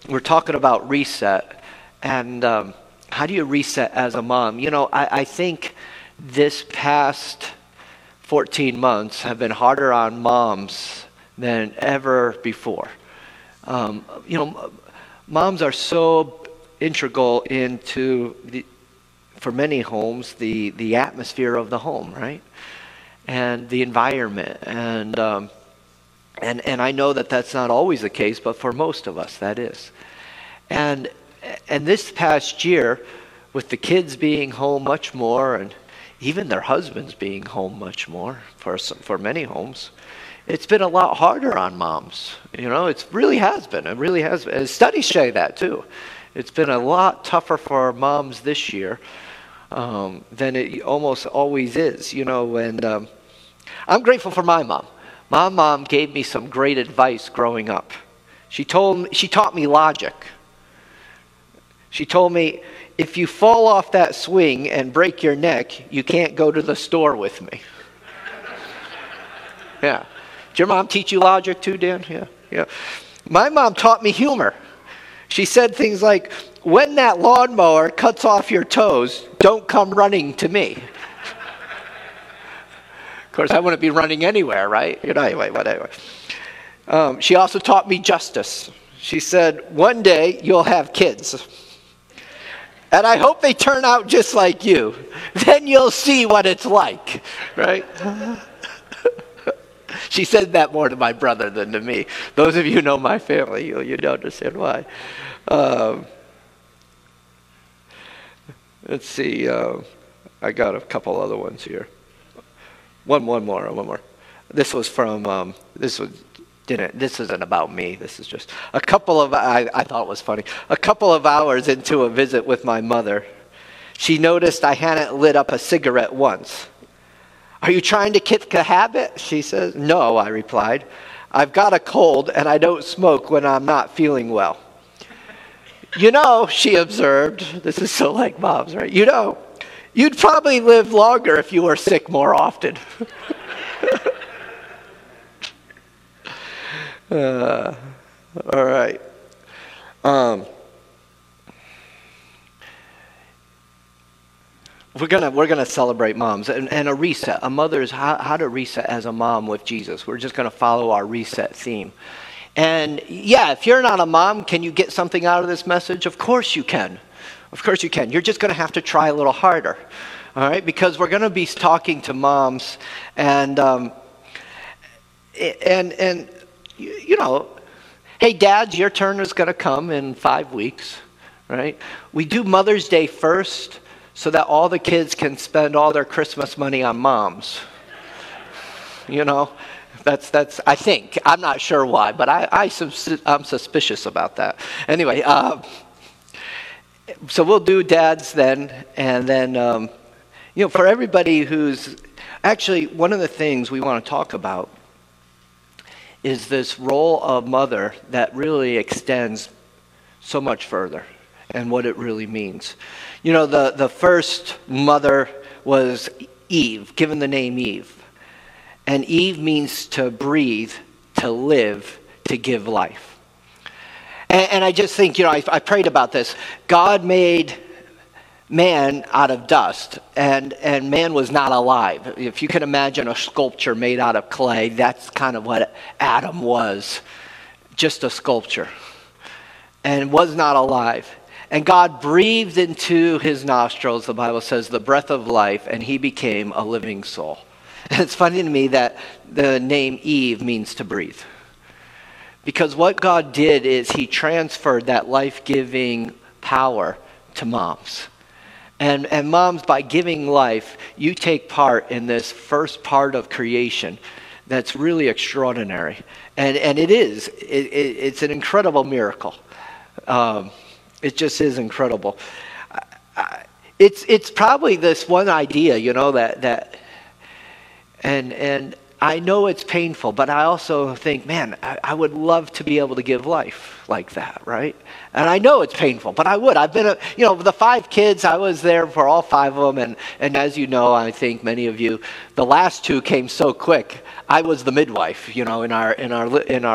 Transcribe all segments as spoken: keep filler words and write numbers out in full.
we're talking about reset, and um, how do you reset as a mom? You know, I, I think this past fourteen months have been harder on moms than ever before. Um, you know, moms are so integral into, the, for many homes, the, the atmosphere of the home, right? And the environment. And, um, and, and I know that that's not always the case, but for most of us, that is. And, and this past year, with the kids being home much more, and even their husbands being home much more for some, for many homes, it's been a lot harder on moms. You know, it really has been. It really has been. And studies say that too. It's been a lot tougher for moms this year um, than it almost always is. You know, and um, I'm grateful for my mom. My mom gave me some great advice growing up. She told me, she taught me logic. She told me, if you fall off that swing and break your neck, you can't go to the store with me. Yeah. Did your mom teach you logic too, Dan? Yeah. Yeah. My mom taught me humor. She said things like, when that lawnmower cuts off your toes, don't come running to me. Of course, I wouldn't be running anywhere, right? You know, anyway, whatever. Um, she also taught me justice. She said, one day you'll have kids. And I hope they turn out just like you. Then you'll see what it's like, right? She said that more to my brother than to me. Those of you who know my family, you you understand why. Um, let's see. Uh, I got a couple other ones here. One, one more, one more. This was from. Um, this was. Didn't. This isn't about me. This is just a couple of. I, I thought it was funny. A couple of hours into a visit with my mother, she noticed I hadn't lit up a cigarette once. Are you trying to kick the habit? She says. No, I replied. I've got a cold and I don't smoke when I'm not feeling well. You know, she observed. This is so like moms, right? You know, you'd probably live longer if you were sick more often. Uh, all right. Um, we're gonna we're gonna celebrate moms and, and a reset. A mother's how, how to reset as a mom with Jesus. We're just gonna follow our reset theme. And yeah, if you're not a mom, can you get something out of this message? Of course you can. Of course you can. You're just gonna have to try a little harder. All right, because we're gonna be talking to moms, and um, and and. You know, hey, dads, your turn is going to come in five weeks, right? We do Mother's Day first so that all the kids can spend all their Christmas money on moms. You know, that's, that's. I think. I'm not sure why, but I, I I'm suspicious about that. Anyway, uh, so we'll do dads then, and then, um, you know, for everybody who's, actually, one of the things we want to talk about is this role of mother that really extends so much further and what it really means. You know, the, the first mother was Eve, given the name Eve. And Eve means to breathe, to live, to give life. And, and I just think, you know, I, I prayed about this. God made man out of dust, and, and man was not alive. If you can imagine a sculpture made out of clay, that's kind of what Adam was, just a sculpture, and was not alive. And God breathed into his nostrils, the Bible says, the breath of life, and he became a living soul. And it's funny to me that the name Eve means to breathe. Because what God did is he transferred that life-giving power to moms. And, and moms, by giving life, you take part in this first part of creation that's really extraordinary. And, and it is. It, it, it's an incredible miracle. Um, it just is incredible. I, I, it's it's probably this one idea, you know, that, that and and I know it's painful, but I also think, man, I, I would love to be able to give life like that, right? And I know it's painful, but I would. I've been, a, you know, the five kids, I was there for all five of them. And, and as you know, I think many of you, the last two came so quick. I was the midwife, you know, in our in our in our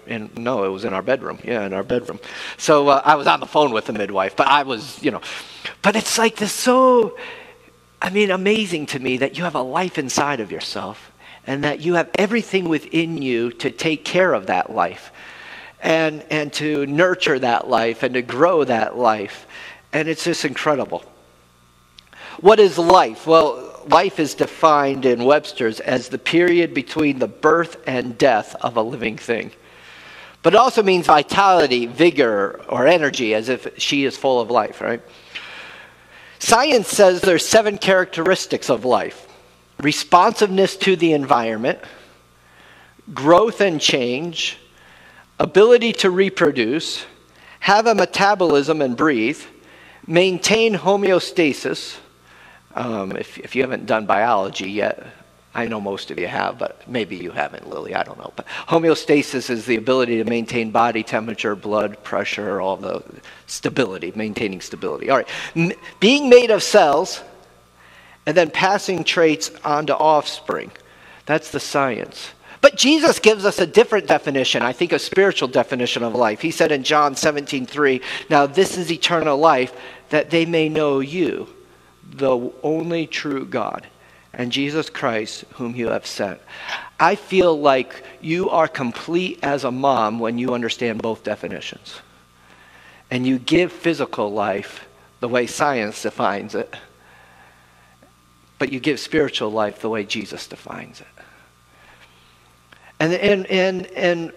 in, no, it was in our bedroom. Yeah, in our bedroom. So uh, I was on the phone with the midwife, but I was, you know, but it's like this so, I mean, amazing to me that you have a life inside of yourself and that you have everything within you to take care of that life and, and to nurture that life and to grow that life. And it's just incredible. What is life? Well, life is defined in Webster's as the period between the birth and death of a living thing. But it also means vitality, vigor, or energy, as if she is full of life, right? Science says there's seven characteristics of life: responsiveness to the environment, growth and change, ability to reproduce, have a metabolism and breathe, maintain homeostasis. Um, if, if you haven't done biology yet, I know most of you have, but maybe you haven't, Lily, I don't know. But homeostasis is the ability to maintain body temperature, blood pressure, all the stability, maintaining stability. All right, M- being made of cells and then passing traits on to offspring. That's the science. But Jesus gives us a different definition, I think a spiritual definition of life. He said in John seventeen three, "Now this is eternal life, that they may know you, the only true God, and Jesus Christ, whom you have sent." I feel like you are complete as a mom when you understand both definitions. And you give physical life the way science defines it, but you give spiritual life the way Jesus defines it. And and and and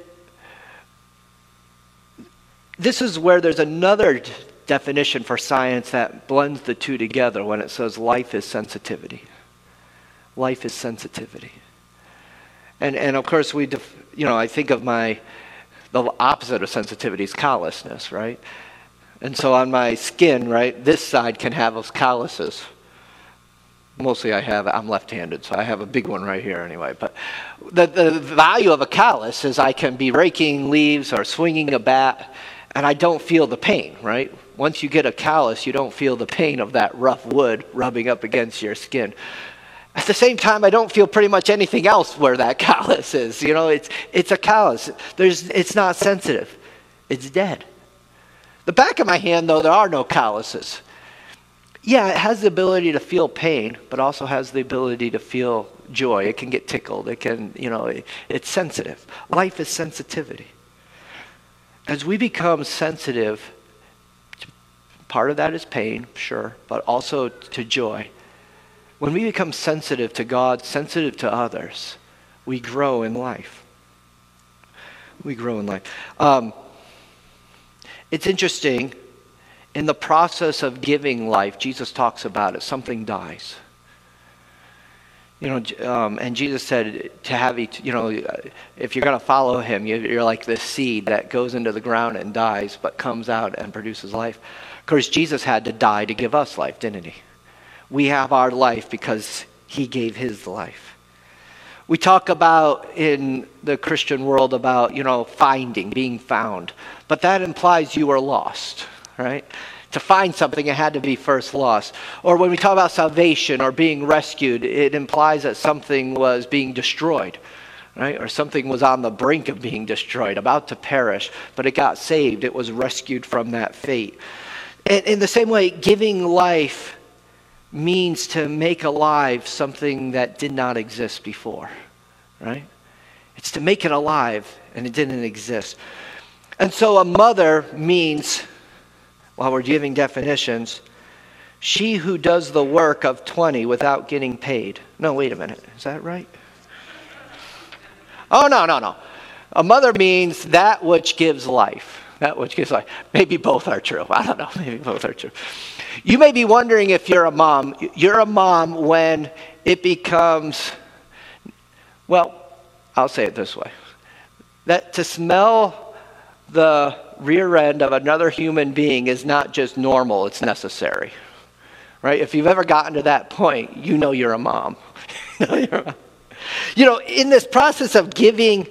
this is where there's another definition for science that blends the two together when it says life is sensitivity. Life is sensitivity. And and of course we, def, you know, I think of my, the opposite of sensitivity is callousness, right? And so on my skin, right, this side can have those calluses. Mostly I have, I'm left-handed, so I have a big one right here anyway. But the, the value of a callus is I can be raking leaves or swinging a bat, and I don't feel the pain, right? Once you get a callus, you don't feel the pain of that rough wood rubbing up against your skin. At the same time, I don't feel pretty much anything else where that callus is. You know, it's it's a callus. There's, it's not sensitive. It's dead. The back of my hand, though, there are no calluses. Yeah, it has the ability to feel pain, but also has the ability to feel joy. It can get tickled. It can, you know, it, it's sensitive. Life is sensitivity. As we become sensitive, part of that is pain, sure, but also to joy. When we become sensitive to God, sensitive to others, we grow in life. We grow in life. Um, it's interesting. In the process of giving life, Jesus talks about it. Something dies. You know, um, and Jesus said to have, you know, if you're going to follow him, you're like this seed that goes into the ground and dies, but comes out and produces life. Of course, Jesus had to die to give us life, didn't he? We have our life because he gave his life. We talk about in the Christian world about, you know, finding, being found, but that implies you were lost. Right? To find something, it had to be first lost. Or when we talk about salvation or being rescued, it implies that something was being destroyed, right? Or something was on the brink of being destroyed, about to perish, but it got saved. It was rescued from that fate. And in the same way, giving life means to make alive something that did not exist before, right? It's to make it alive, and it didn't exist. And so a mother means, while we're giving definitions, she who does the work of twenty without getting paid. No, wait a minute. Is that right? Oh, no, no, no. A mother means that which gives life. That which gives life. Maybe both are true. I don't know. Maybe both are true. You may be wondering if you're a mom. You're a mom when it becomes, well, I'll say it this way. That to smell the rear end of another human being is not just normal, it's necessary. Right? If you've ever gotten to that point, you know you're a mom. You know, in this process of giving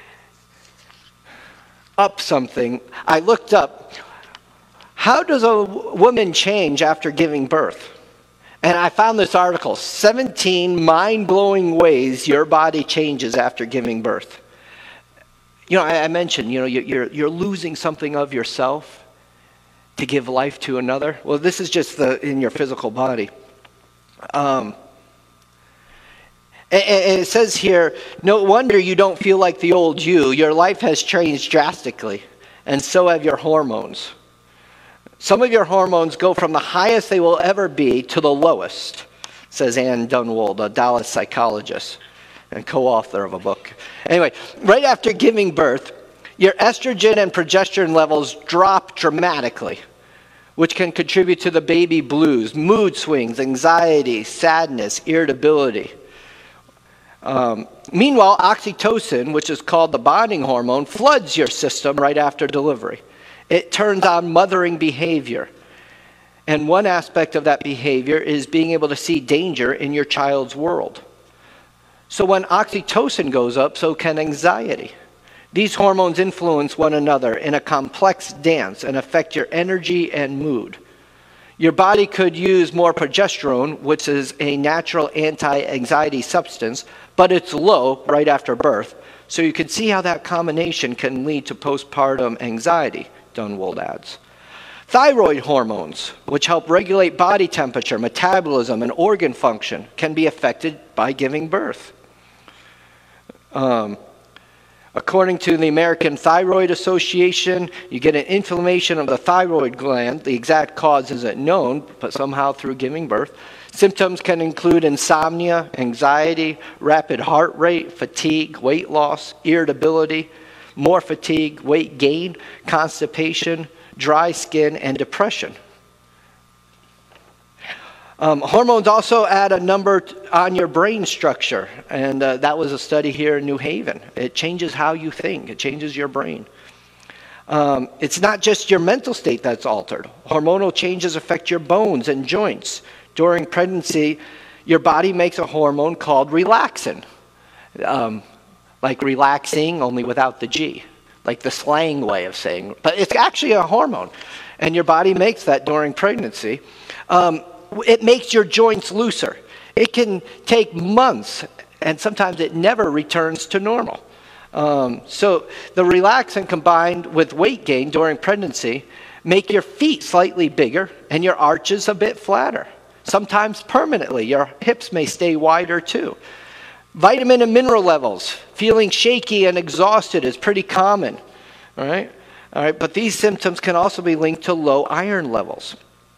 up something, I looked up, how does a woman change after giving birth? And I found this article, seventeen mind-blowing ways your body changes after giving birth. You know, I, I mentioned, you know, you- you're, you're losing something of yourself to give life to another. Well, this is just the in your physical body. Um, and, and it says here, no wonder you don't feel like the old you. Your life has changed drastically, and so have your hormones. Some of your hormones go from the highest they will ever be to the lowest, says Ann Dunwold, a Dallas psychologist and co-author of a book. Anyway, right after giving birth, your estrogen and progesterone levels drop dramatically, which can contribute to the baby blues, mood swings, anxiety, sadness, irritability. Um, meanwhile, oxytocin, which is called the bonding hormone, floods your system right after delivery. It turns on mothering behavior. And one aspect of that behavior is being able to see danger in your child's world. So when oxytocin goes up, so can anxiety. These hormones influence one another in a complex dance and affect your energy and mood. Your body could use more progesterone, which is a natural anti-anxiety substance, but it's low right after birth. So you can see how that combination can lead to postpartum anxiety, Dunwold adds. Thyroid hormones, which help regulate body temperature, metabolism, and organ function, can be affected by giving birth. Um, According to the American Thyroid Association, you get an inflammation of the thyroid gland. The exact cause isn't known, but somehow through giving birth. Symptoms can include insomnia, anxiety, rapid heart rate, fatigue, weight loss, irritability, more fatigue, weight gain, constipation, dry skin, and depression. Um, hormones also add a number t- on your brain structure, and uh, that was a study here in New Haven. It changes how you think. It changes your brain. Um, it's not just your mental state that's altered. Hormonal changes affect your bones and joints. During pregnancy, your body makes a hormone called relaxin, um, like relaxing, only without the G, like the slang way of saying, but it's actually a hormone, and your body makes that during pregnancy. Um, It makes your joints looser. It can take months, and sometimes it never returns to normal. Um, so the relaxin combined with weight gain during pregnancy make your feet slightly bigger and your arches a bit flatter. Sometimes permanently, your hips may stay wider too. Vitamin and mineral levels, feeling shaky and exhausted is pretty common. All right? All right, but these symptoms can also be linked to low iron levels.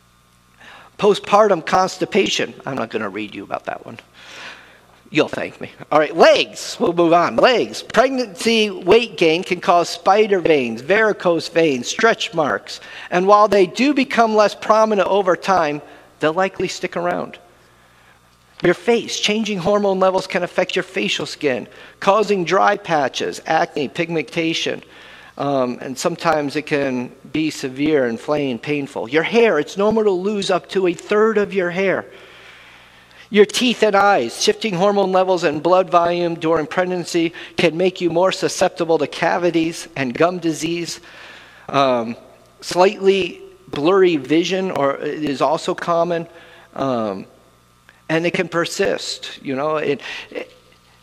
Postpartum constipation. I'm not going to read you about that one. You'll thank me. All right, legs. We'll move on. Legs. Pregnancy weight gain can cause spider veins, varicose veins, stretch marks. And while they do become less prominent over time, they'll likely stick around. Your face. Changing hormone levels can affect your facial skin, causing dry patches, acne, pigmentation. Um, and sometimes it can be severe, inflamed, painful. Your hair, it's normal to lose up to a third of your hair. Your teeth and eyes, shifting hormone levels and blood volume during pregnancy can make you more susceptible to cavities and gum disease. Um, slightly blurry vision or is also common, um, and it can persist. You know, it, it,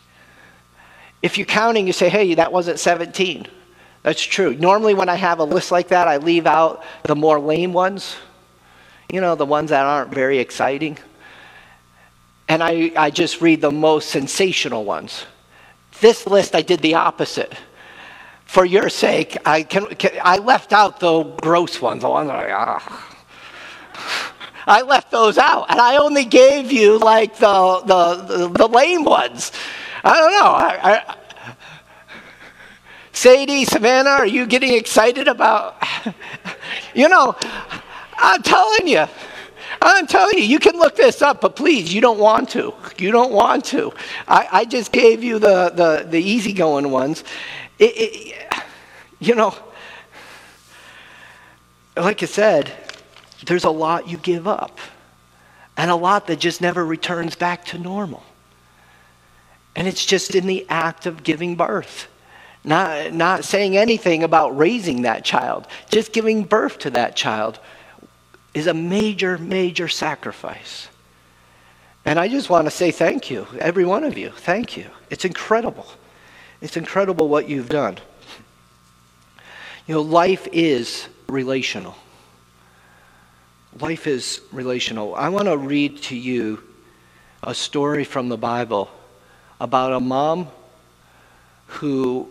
if you're counting, you say, "Hey, that wasn't seventeen." That's true. Normally when I have a list like that, I leave out the more lame ones, you know, the ones that aren't very exciting. And I, I just read the most sensational ones. This list, I did the opposite. For your sake, I can, can I left out the gross ones, the ones that are like, ah. I left those out, and I only gave you like the the, the, the lame ones. I don't know. I, I, Sadie, Savannah, are you getting excited about, you know, I'm telling you, I'm telling you, you can look this up, but please, you don't want to. You don't want to. I, I just gave you the, the, the easygoing ones. It, it, you know, like I said, there's a lot you give up, and a lot that just never returns back to normal. And it's just in the act of giving birth. Not, not saying anything about raising that child. Just giving birth to that child is a major, major sacrifice. And I just want to say thank you, every one of you. Thank you. It's incredible. It's incredible what you've done. You know, life is relational. Life is relational. I want to read to you a story from the Bible about a mom who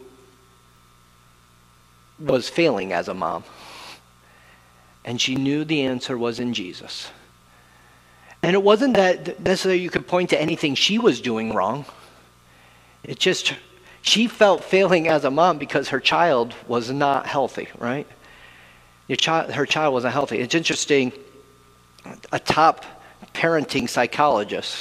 was failing as a mom. And she knew the answer was in Jesus. And it wasn't that necessarily you could point to anything she was doing wrong. It just, she felt failing as a mom because her child was not healthy, right? Your child, her child wasn't healthy. It's interesting, a top parenting psychologist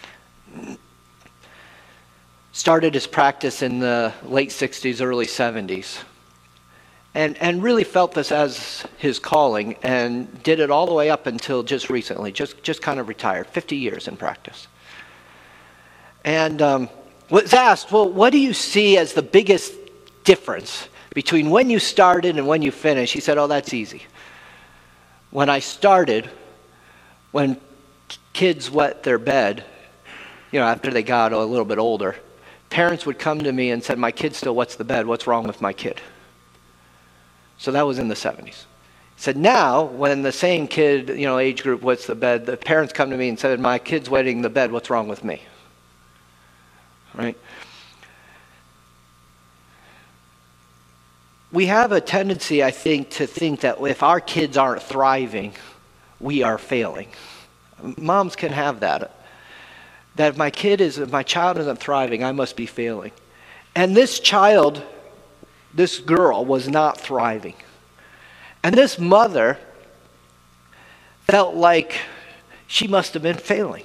started his practice in the late sixties, early seventies. And, and really felt this as his calling and did it all the way up until just recently, just, just kind of retired, fifty years in practice. And um, was asked, well, what do you see as the biggest difference between when you started and when you finished? He said, oh, that's easy. When I started, when kids wet their bed, you know, after they got a little bit older, parents would come to me and said, my kid still wets the bed. What's wrong with my kid? So that was in the seventies. He said, now, when the same kid, you know, age group wets the bed, the parents come to me and said, my kid's wetting the bed, what's wrong with me? Right? We have a tendency, I think, to think that if our kids aren't thriving, we are failing. Moms can have that. That if my kid is, if my child isn't thriving, I must be failing. And this child, this girl was not thriving. And this mother felt like she must have been failing.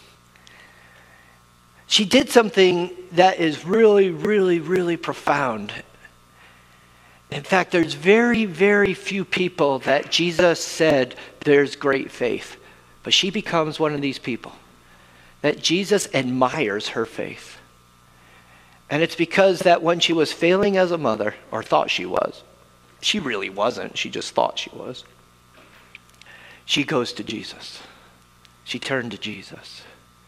She did something that is really, really, really profound. In fact, there's very, very few people that Jesus said there's great faith. But she becomes one of these people. That Jesus admires her faith. And it's because that when she was failing as a mother, or thought she was, she really wasn't, she just thought she was, she goes to Jesus. She turned to Jesus.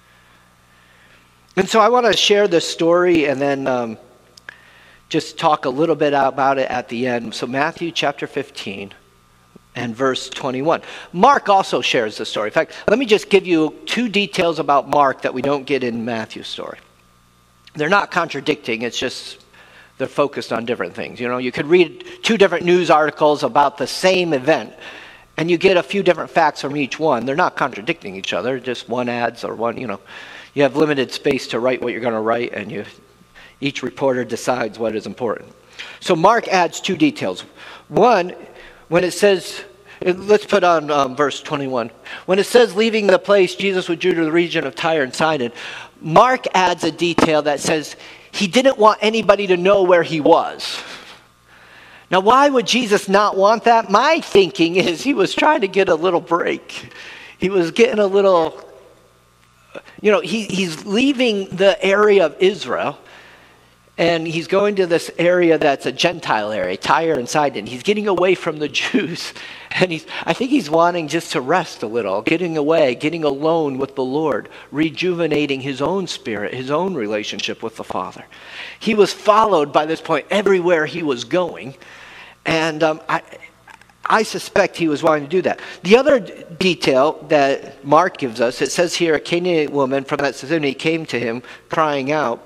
And so I want to share this story and then um, just talk a little bit about it at the end. So Matthew chapter fifteen and verse twenty-one. Mark also shares the story. In fact, let me just give you two details about Mark that we don't get in Matthew's story. They're not contradicting, it's just they're focused on different things. You know, you could read two different news articles about the same event, and you get a few different facts from each one. They're not contradicting each other, just one adds or one, you know. You have limited space to write what you're going to write, and you, each reporter decides what is important. So Mark adds two details. One, when it says, let's put on um, verse twenty-one. When it says leaving the place, Jesus withdrew to the region of Tyre and Sidon, Mark adds a detail that says he didn't want anybody to know where he was. Now, why would Jesus not want that? My thinking is he was trying to get a little break. He was getting a little, you know, he, he's leaving the area of Israel, and he's going to this area that's a Gentile area, Tyre and Sidon. He's getting away from the Jews, and he's, I think he's wanting just to rest a little, getting away, getting alone with the Lord, rejuvenating his own spirit, his own relationship with the Father. He was followed by this point everywhere he was going, and um, I, I suspect he was wanting to do that. The other d- detail that Mark gives us, it says here, a Canaanite woman from that vicinity came to him, crying out,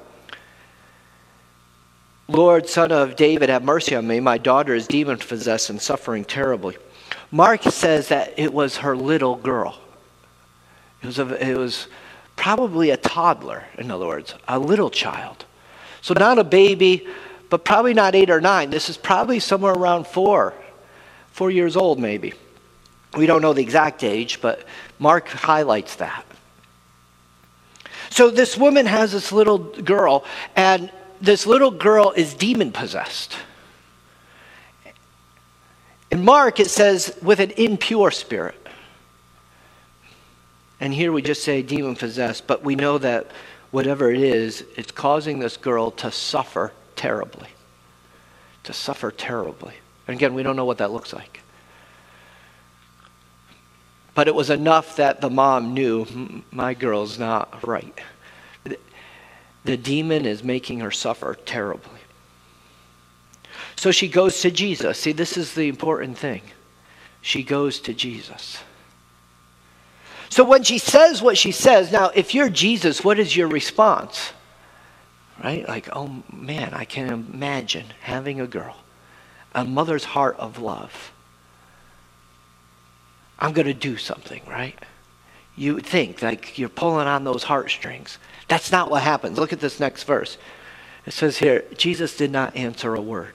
Lord, Son of David, have mercy on me. My daughter is demon-possessed and suffering terribly. Mark says that it was her little girl. It was, a, it was probably a toddler, in other words, a little child. So not a baby, but probably not eight or nine. This is probably somewhere around four, four years old maybe. We don't know the exact age, but Mark highlights that. So this woman has this little girl, and this little girl is demon-possessed. In Mark, it says, with an impure spirit. And here we just say demon-possessed, but we know that whatever it is, it's causing this girl to suffer terribly. To suffer terribly. And again, we don't know what that looks like. But it was enough that the mom knew, my girl's not right. The demon is making her suffer terribly. So she goes to Jesus. See, this is the important thing. She goes to Jesus. So when she says what she says, now, if you're Jesus, what is your response? Right? Like, oh man, I can imagine having a girl, a mother's heart of love. I'm going to do something, right? You would think, like, you're pulling on those heartstrings. That's not what happens. Look at this next verse. It says here, Jesus did not answer a word.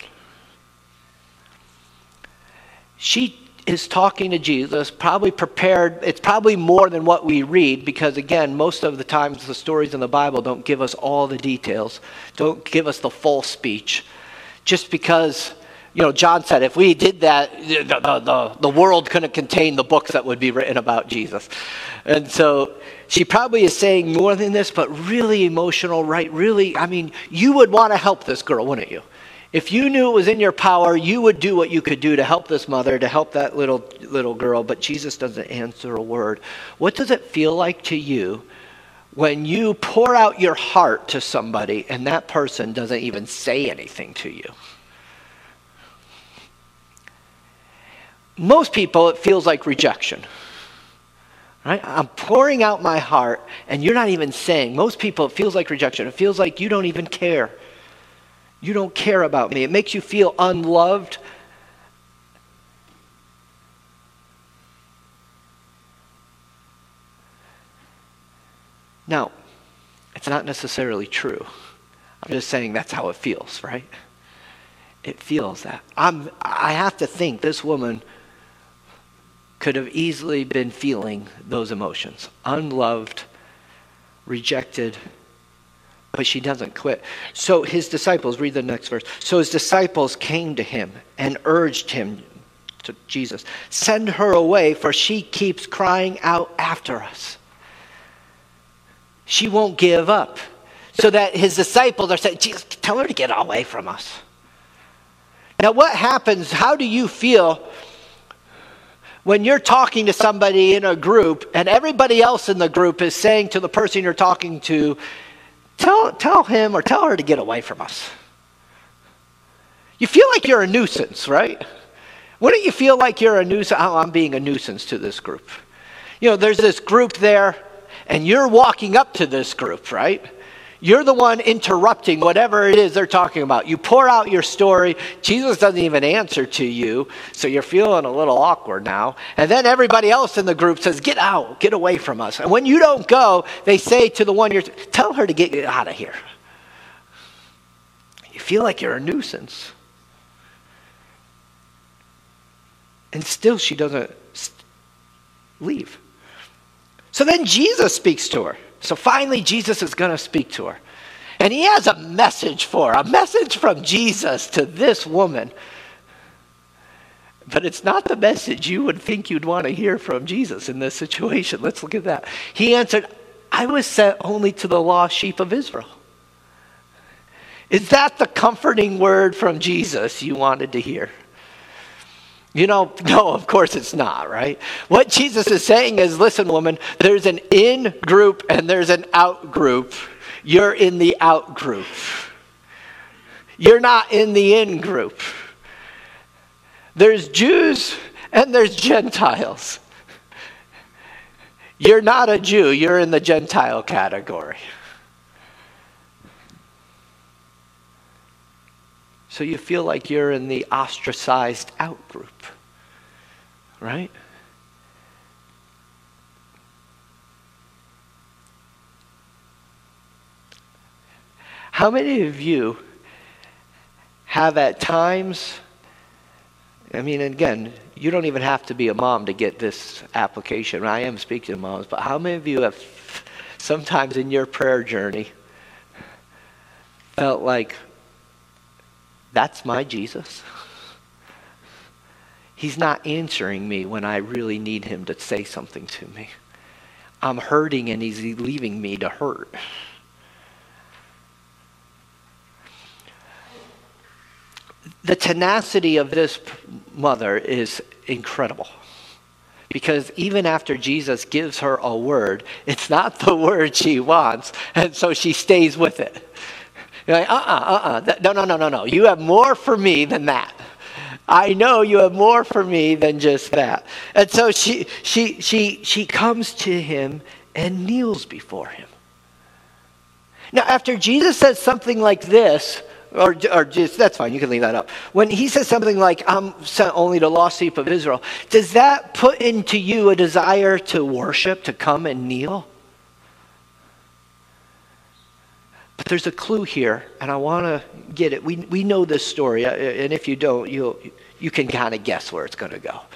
She is talking to Jesus, probably prepared. It's probably more than what we read because, again, most of the times the stories in the Bible don't give us all the details, don't give us the full speech. Just because, you know, John said if we did that, the, the, the, the world couldn't contain the books that would be written about Jesus. And so she probably is saying more than this, but really emotional, right? Really, I mean, you would want to help this girl, wouldn't you? If you knew it was in your power, you would do what you could do to help this mother, to help that little little girl, but Jesus doesn't answer a word. What does it feel like to you when you pour out your heart to somebody and that person doesn't even say anything to you? Most people, it feels like rejection. Right? I'm pouring out my heart and you're not even saying. Most people, it feels like rejection. It feels like you don't even care. You don't care about me. It makes you feel unloved. Now, it's not necessarily true. I'm just saying that's how it feels, right? It feels that. I'm, I have to think this woman could have easily been feeling those emotions. Unloved, rejected, but she doesn't quit. So his disciples, read the next verse. So his disciples came to him and urged him, to Jesus, send her away, for she keeps crying out after us. She won't give up. So that his disciples are saying, Jesus, tell her to get away from us. Now what happens, how do you feel when you're talking to somebody in a group and everybody else in the group is saying to the person you're talking to, Tell, tell him or tell her to get away from us? You feel like you're a nuisance, right? Wouldn't you feel like you're a nuisance? Oh, I'm being a nuisance to this group. You know, there's this group there, and you're walking up to this group, right? You're the one interrupting whatever it is they're talking about. You pour out your story. Jesus doesn't even answer to you, so you're feeling a little awkward now. And then everybody else in the group says, get out, get away from us. And when you don't go, they say to the one you're, tell her to get out of here. You feel like you're a nuisance. And still she doesn't leave. So then Jesus speaks to her. So finally, Jesus is going to speak to her. And he has a message for her, a message from Jesus to this woman. But it's not the message you would think you'd want to hear from Jesus in this situation. Let's look at that. He answered, I was sent only to the lost sheep of Israel. Is that the comforting word from Jesus you wanted to hear? You know, no, of course it's not, right? What Jesus is saying is, listen, woman, there's an in group and there's an out group. You're in the out group. You're not in the in group. There's Jews and there's Gentiles. You're not a Jew. You're in the Gentile category. So you feel like you're in the ostracized out group, right? How many of you have at times, I mean, again, you don't even have to be a mom to get this application. I am speaking to moms, but how many of you have sometimes in your prayer journey felt like, that's my Jesus? He's not answering me when I really need him to say something to me. I'm hurting and he's leaving me to hurt. The tenacity of this mother is incredible. Because even after Jesus gives her a word, it's not the word she wants, and so she stays with it. You're like, uh-uh, uh-uh. That, no, no, no, no, no. You have more for me than that. I know you have more for me than just that. And so she she she she comes to him and kneels before him. Now, after Jesus says something like this, or, or just, that's fine, you can leave that up. When he says something like, I'm sent only to lost sheep of Israel, does that put into you a desire to worship, to come and kneel? But there's a clue here, and I want to get it. We we know this story, and if you don't, you'll, you can kind of guess where it's going to go.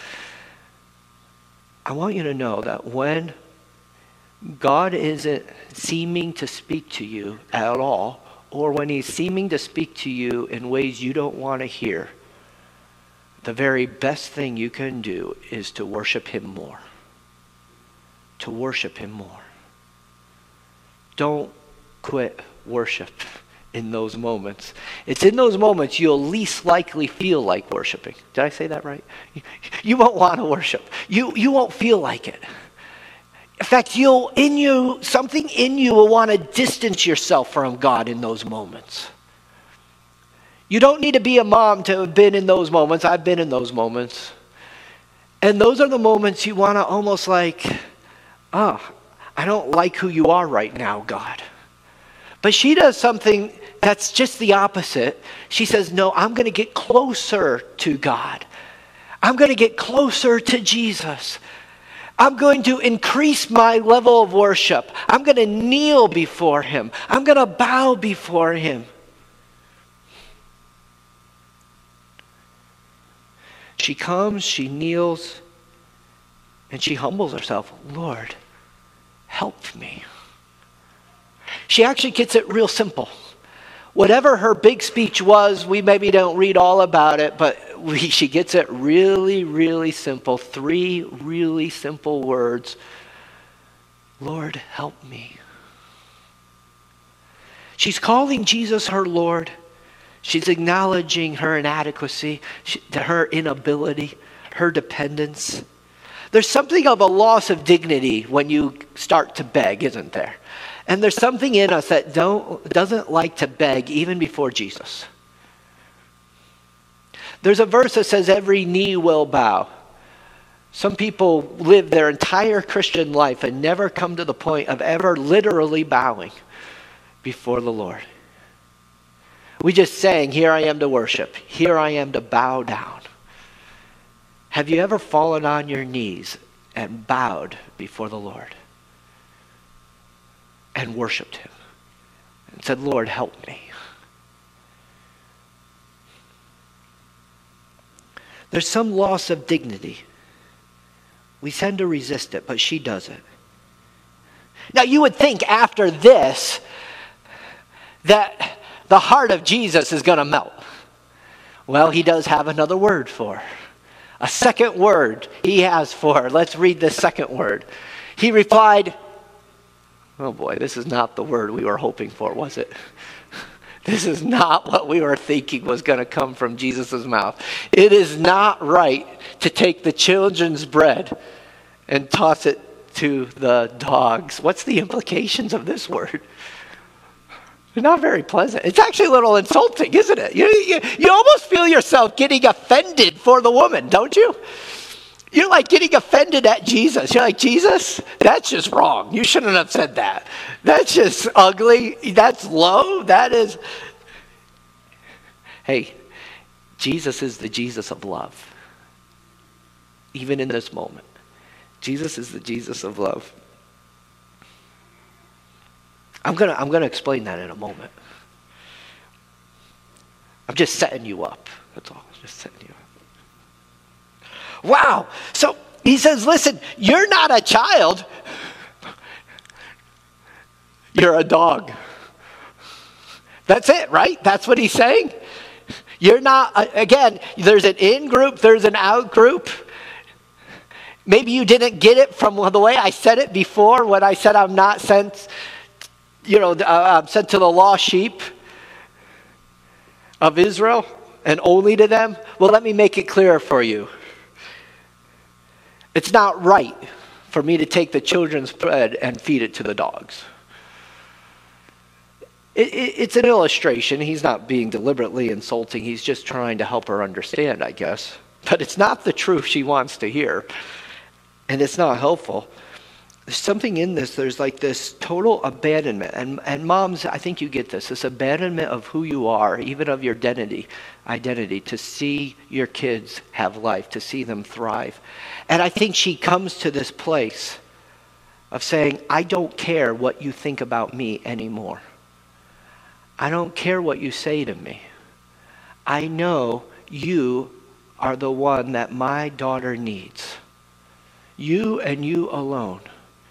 I want you to know that when God isn't seeming to speak to you at all, or when he's seeming to speak to you in ways you don't want to hear, the very best thing you can do is to worship him more. To worship him more. Don't quit worship in those moments. It's in those moments you'll least likely feel like worshiping. Did I say that right? You won't want to worship. You, you won't feel like it. In fact, you'll in you something in you will want to distance yourself from God in those moments. You don't need to be a mom to have been in those moments. I've been in those moments. And those are the moments you want to almost like, oh, I don't like who you are right now, God. But she does something that's just the opposite. She says, no, I'm going to get closer to God. I'm going to get closer to Jesus. I'm going to increase my level of worship. I'm going to kneel before him. I'm going to bow before him. She comes, she kneels, and she humbles herself. Lord, help me. She actually gets it real simple. Whatever her big speech was, we maybe don't read all about it, but we, she gets it really, really simple. Three really simple words. Lord, help me. She's calling Jesus her Lord. She's acknowledging her inadequacy, she, her inability, her dependence. There's something of a loss of dignity when you start to beg, isn't there? And there's something in us that don't, doesn't like to beg even before Jesus. There's a verse that says every knee will bow. Some people live their entire Christian life and never come to the point of ever literally bowing before the Lord. We just sang, here I am to worship. Here I am to bow down. Have you ever fallen on your knees and bowed before the Lord? And worshiped him and said, Lord, help me. There's some loss of dignity. We tend to resist it, but she does it. Now you would think after this that the heart of Jesus is going to melt. Well, he does have another word for her. A second word he has for her. Let's read this second word. He replied, oh boy, this is not the word we were hoping for, was it? This is not what we were thinking was going to come from Jesus' mouth. It is not right to take the children's bread and toss it to the dogs. What's the implications of this word? They're not very pleasant. It's actually a little insulting, isn't it? You, you, you almost feel yourself getting offended for the woman, don't you? You're like getting offended at Jesus. You're like, Jesus, that's just wrong. You shouldn't have said that. That's just ugly. That's low. That is. Hey, Jesus is the Jesus of love. Even in this moment, Jesus is the Jesus of love. I'm gonna, I'm gonna explain that in a moment. I'm just setting you up. That's all. Just setting you up. Wow. So he says, listen, you're not a child. You're a dog. That's it, right? That's what he's saying. You're not, again, there's an in group, there's an out group. Maybe you didn't get it from the way I said it before when I said I'm not sent, you know, I'm sent to the lost sheep of Israel and only to them. Well, let me make it clearer for you. It's not right for me to take the children's bread and feed it to the dogs. it, it, it's an illustration. He's not being deliberately insulting. He's just trying to help her understand, I guess. But it's not the truth she wants to hear. And it's not helpful. There's something in this. There's like this total abandonment. And, and moms, I think you get this. This abandonment of who you are, even of your identity, identity, to see your kids have life, to see them thrive. And I think she comes to this place of saying, I don't care what you think about me anymore. I don't care what you say to me. I know you are the one that my daughter needs. You and you alone.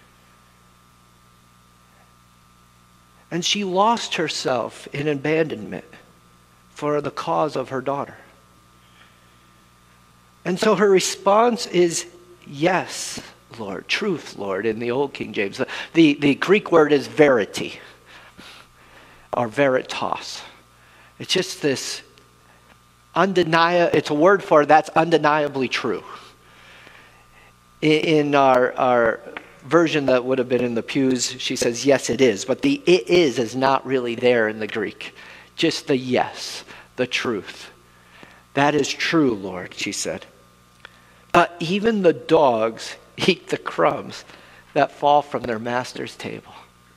And she lost herself in abandonment for the cause of her daughter. And so her response is, yes, Lord, truth, Lord, in the old King James. The, the Greek word is verity, or veritas. It's just this undeniable, it's a word for that's undeniably true. In, in our, our version that would have been in the pews, she says, yes, it is. But the it is is not really there in the Greek. Just the yes, the truth. That is true, Lord, she said. But even the dogs eat the crumbs that fall from their master's table.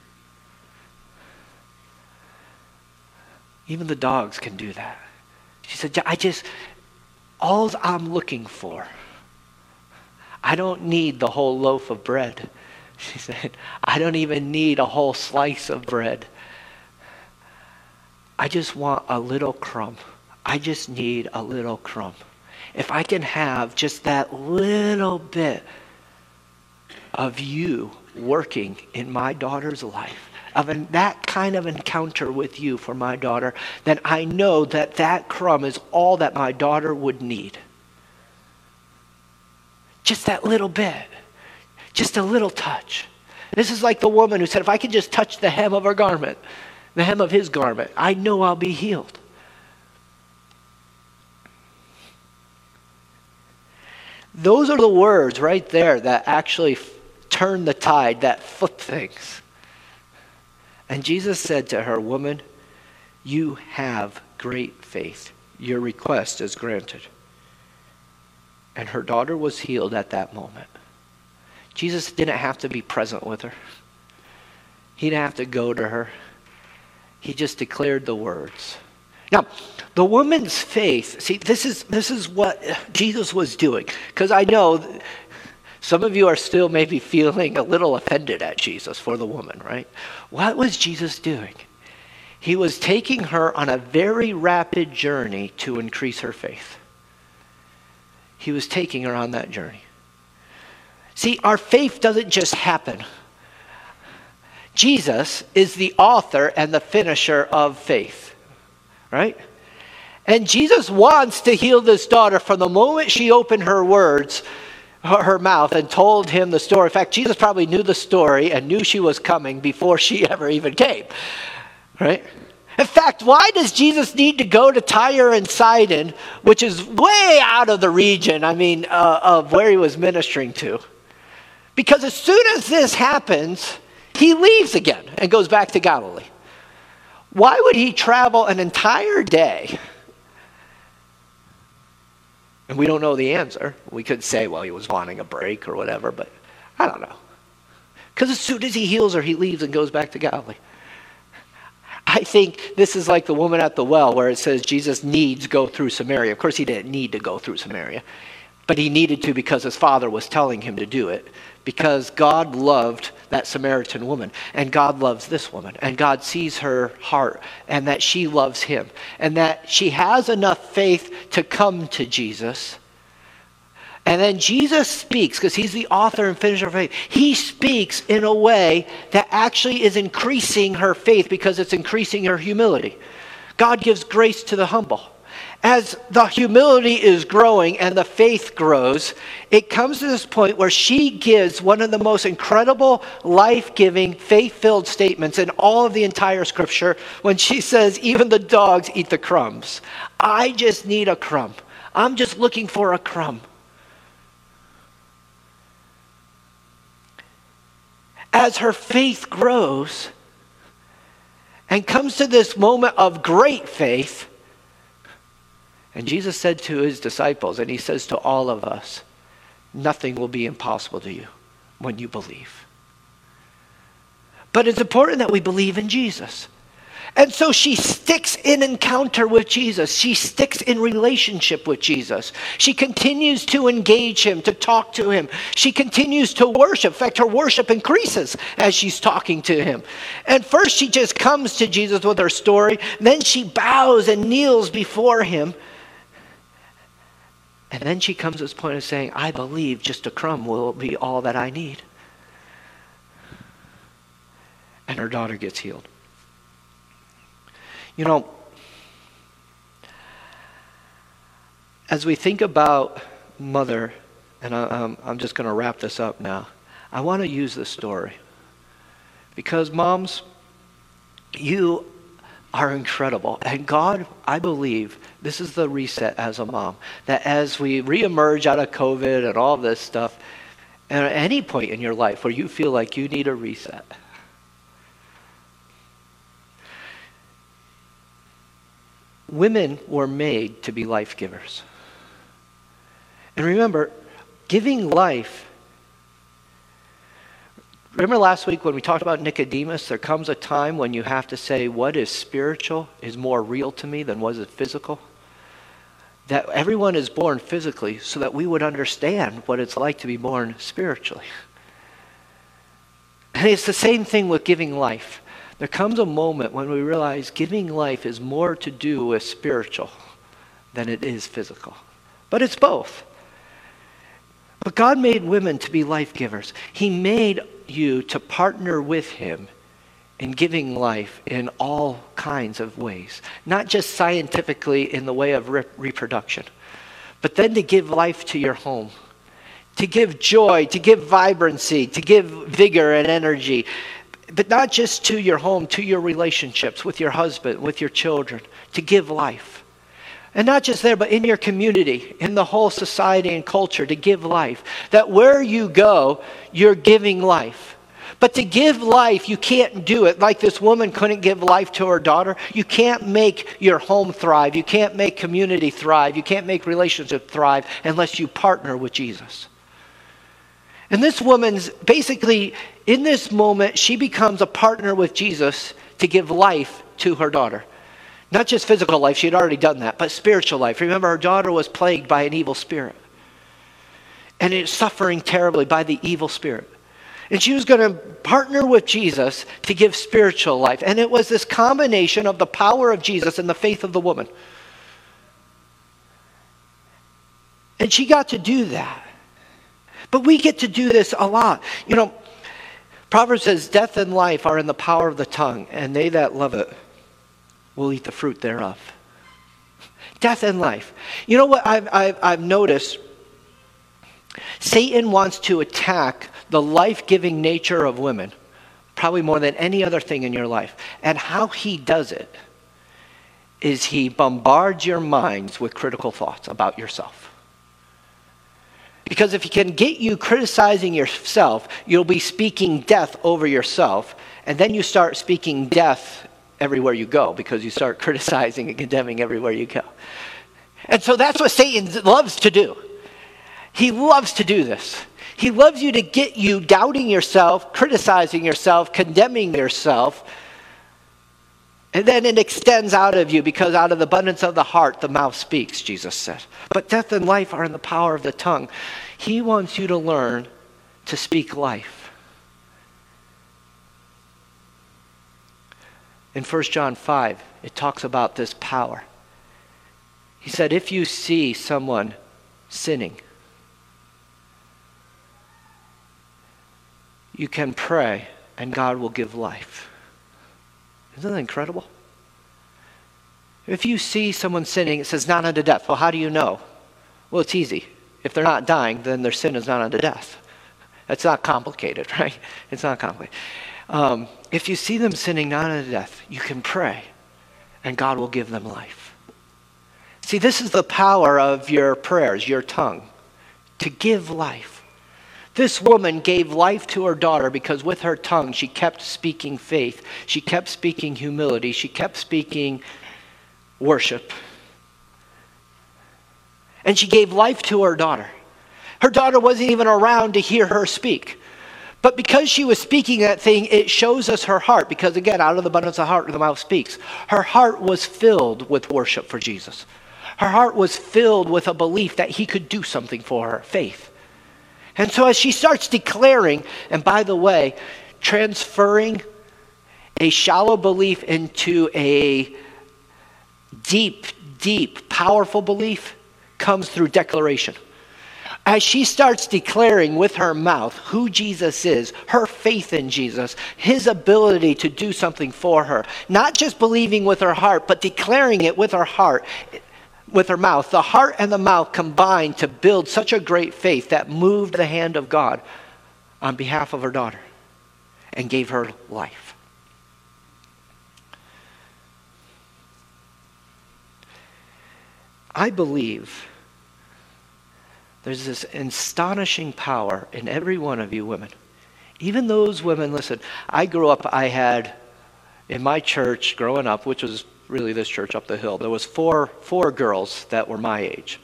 Even the dogs can do that. She said, I just, all I'm looking for, I don't need the whole loaf of bread. She said, I don't even need a whole slice of bread. I just want a little crumb. I just need a little crumb. If I can have just that little bit of you working in my daughter's life, of an, that kind of encounter with you for my daughter, then I know that that crumb is all that my daughter would need. Just that little bit. Just a little touch. This is like the woman who said, if I could just touch the hem of her garment, the hem of his garment, I know I'll be healed. Those are the words right there that actually f- turn the tide, that flip things. And Jesus said to her, woman, you have great faith. Your request is granted. And her daughter was healed at that moment. Jesus didn't have to be present with her. He didn't have to go to her. He just declared the words. Now, the woman's faith, see, this is this is what Jesus was doing. Because I know some of you are still maybe feeling a little offended at Jesus for the woman, right? What was Jesus doing? He was taking her on a very rapid journey to increase her faith. He was taking her on that journey. See, our faith doesn't just happen. Jesus is the author and the finisher of faith, right? And Jesus wants to heal this daughter from the moment she opened her words, her, her mouth, and told him the story. In fact, Jesus probably knew the story and knew she was coming before she ever even came, right? In fact, why does Jesus need to go to Tyre and Sidon, which is way out of the region, I mean, uh, of where he was ministering to? Because as soon as this happens, he leaves again and goes back to Galilee. Why would he travel an entire day? And we don't know the answer. We could say, well, he was wanting a break or whatever, but I don't know. Because as soon as he heals her, he leaves and goes back to Galilee. I think this is like the woman at the well where it says Jesus needs go through Samaria. Of course, he didn't need to go through Samaria, but he needed to because his father was telling him to do it. Because God loved that Samaritan woman, and God loves this woman, and God sees her heart, and that she loves him, and that she has enough faith to come to Jesus. And then Jesus speaks, because he's the author and finisher of faith. He speaks in a way that actually is increasing her faith because it's increasing her humility. God gives grace to the humble. As the humility is growing and the faith grows, it comes to this point where she gives one of the most incredible, life-giving, faith-filled statements in all of the entire scripture when she says, even the dogs eat the crumbs. I just need a crumb. I'm just looking for a crumb. As her faith grows, and comes to this moment of great faith. And Jesus said to his disciples, and he says to all of us, nothing will be impossible to you when you believe. But it's important that we believe in Jesus. And so she sticks in encounter with Jesus. She sticks in relationship with Jesus. She continues to engage him, to talk to him. She continues to worship. In fact, her worship increases as she's talking to him. And first she just comes to Jesus with her story. Then she bows and kneels before him. And then she comes to this point of saying, I believe just a crumb will be all that I need. And her daughter gets healed. You know, as we think about mother, and I, um, I'm just going to wrap this up now, I want to use this story. Because moms, you are incredible. And God, I believe, this is the reset as a mom, that as we reemerge out of COVID and all this stuff, and at any point in your life where you feel like you need a reset, women were made to be life givers. And remember, giving life. Remember last week when we talked about Nicodemus? There comes a time when you have to say, what is spiritual is more real to me than what is physical. That everyone is born physically so that we would understand what it's like to be born spiritually. And it's the same thing with giving life. There comes a moment when we realize giving life is more to do with spiritual than it is physical. But it's both. But God made women to be life givers. He made you to partner with him in giving life in all kinds of ways. Not just scientifically in the way of re- reproduction, but then to give life to your home, to give joy, to give vibrancy, to give vigor and energy. But not just to your home, to your relationships with your husband, with your children, to give life. And not just there, but in your community, in the whole society and culture, to give life. That where you go, you're giving life. But to give life, you can't do it like this woman couldn't give life to her daughter. You can't make your home thrive. You can't make community thrive. You can't make relationship thrive unless you partner with Jesus. And this woman's basically, in this moment, she becomes a partner with Jesus to give life to her daughter. Not just physical life, she had already done that, but spiritual life. Remember, her daughter was plagued by an evil spirit. And is suffering terribly by the evil spirit. And she was going to partner with Jesus to give spiritual life. And it was this combination of the power of Jesus and the faith of the woman. And she got to do that. But we get to do this a lot. You know, Proverbs says, death and life are in the power of the tongue, and they that love it will eat the fruit thereof. Death and life. You know what I've, I've, I've noticed? Satan wants to attack the life-giving nature of women, probably more than any other thing in your life. And how he does it is he bombards your minds with critical thoughts about yourself. Because if he can get you criticizing yourself, you'll be speaking death over yourself, and then you start speaking death everywhere you go because you start criticizing and condemning everywhere you go. And so that's what Satan loves to do. He loves to do this. He loves you to get you doubting yourself, criticizing yourself, condemning yourself, and then it extends out of you because out of the abundance of the heart, the mouth speaks, Jesus said. But death and life are in the power of the tongue. He wants you to learn to speak life. In First John five, it talks about this power. He said, if you see someone sinning, you can pray and God will give life. Isn't that incredible? If you see someone sinning, it says not unto death. Well, how do you know? Well, it's easy. If they're not dying, then their sin is not unto death. It's not complicated, right? It's not complicated. Um, if you see them sinning not unto death, you can pray and God will give them life. See, this is the power of your prayers, your tongue, to give life. This woman gave life to her daughter because with her tongue she kept speaking faith. She kept speaking humility. She kept speaking worship. And she gave life to her daughter. Her daughter wasn't even around to hear her speak. But because she was speaking that thing, it shows us her heart. Because again, out of the abundance of the heart, the mouth speaks. Her heart was filled with worship for Jesus. Her heart was filled with a belief that he could do something for her, faith. And so as she starts declaring, and by the way, transferring a shallow belief into a deep, deep, powerful belief comes through declaration. As she starts declaring with her mouth who Jesus is, her faith in Jesus, his ability to do something for her, not just believing with her heart, but declaring it with her heart, with her mouth. The heart and the mouth combined to build such a great faith that moved the hand of God on behalf of her daughter and gave her life. I believe there's this astonishing power in every one of you women. Even those women, listen, I grew up, I had, in my church growing up, which was really this church up the hill, there was four, four girls that were my age.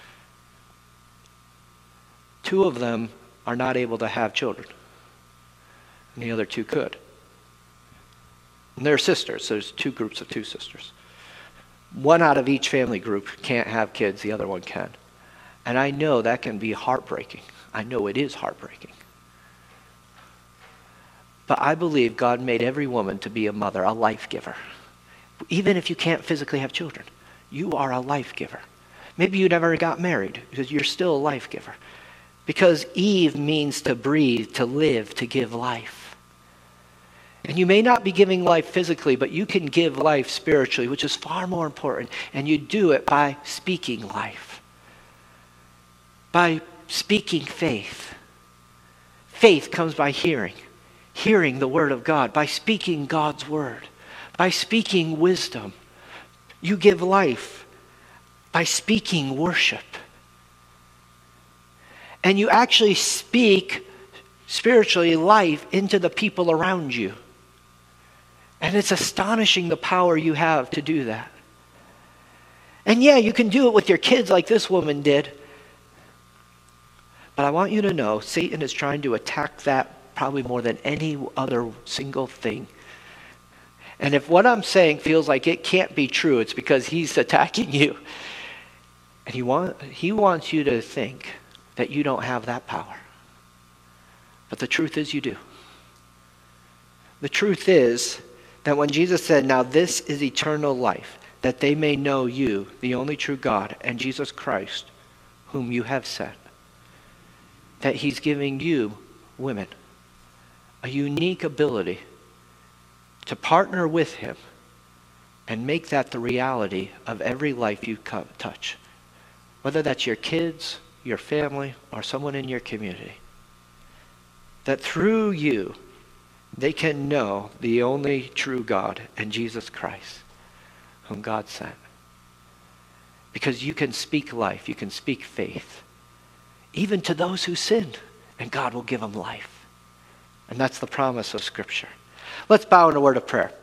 Two of them are not able to have children. And the other two could. And they're sisters, so there's two groups of two sisters. One out of each family group can't have kids, the other one can. And I know that can be heartbreaking. I know it is heartbreaking. But I believe God made every woman to be a mother, a life giver. Even if you can't physically have children, you are a life giver. Maybe you never got married because you're still a life giver. Because Eve means to breathe, to live, to give life. And you may not be giving life physically, but you can give life spiritually, which is far more important. And you do it by speaking life. By speaking faith. Faith comes by hearing. Hearing the word of God. By speaking God's word. By speaking wisdom. You give life by speaking worship. And you actually speak spiritually life into the people around you. And it's astonishing the power you have to do that. And yeah, you can do it with your kids like this woman did. But I want you to know, Satan is trying to attack that probably more than any other single thing. And if what I'm saying feels like it can't be true, it's because he's attacking you. And he, want, he wants you to think that you don't have that power. But the truth is you do. The truth is that when Jesus said, now this is eternal life, that they may know you, the only true God, and Jesus Christ, whom you have sent, that he's giving you, women, a unique ability to partner with him and make that the reality of every life you touch. Whether that's your kids, your family, or someone in your community. That through you, they can know the only true God and Jesus Christ, whom God sent. Because you can speak life, you can speak faith, even to those who sinned, and God will give them life. And that's the promise of Scripture. Let's bow in a word of prayer.